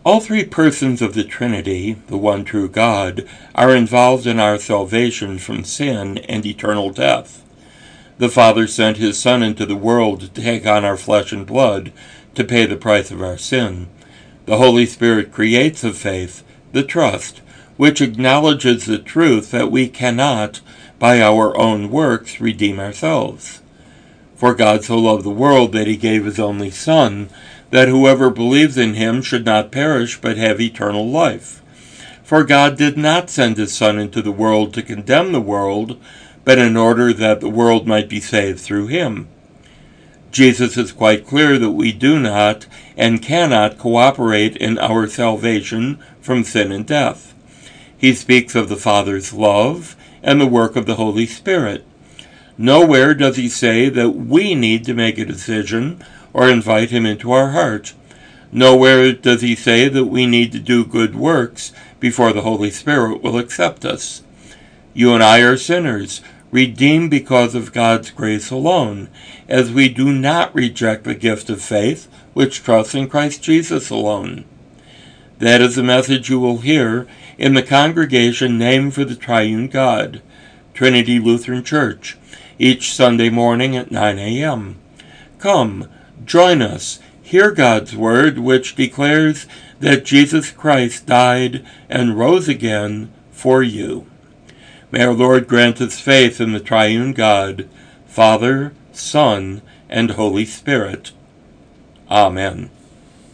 All three persons of the Trinity, the one true God, are involved in our salvation from sin and eternal death. The Father sent his Son into the world to take on our flesh and blood, to pay the price of our sin. The Holy Spirit creates the faith, the trust, which acknowledges the truth that we cannot, by our own works, redeem ourselves. For God so loved the world that he gave his only Son, that whoever believes in him should not perish but have eternal life. For God did not send his Son into the world to condemn the world, but in order that the world might be saved through him. Jesus is quite clear that we do not and cannot cooperate in our salvation from sin and death. He speaks of the Father's love and the work of the Holy Spirit. Nowhere does he say that we need to make a decision or invite him into our heart. Nowhere does he say that we need to do good works before the Holy Spirit will accept us. You and I are sinners, redeemed because of God's grace alone, as we do not reject the gift of faith, which trusts in Christ Jesus alone. That is the message you will hear in the congregation named for the Triune God, Trinity Lutheran Church, each Sunday morning at 9 a.m. Come, join us, hear God's word, which declares that Jesus Christ died and rose again for you. May our Lord grant us faith in the Triune God, Father, Son, and Holy Spirit. Amen.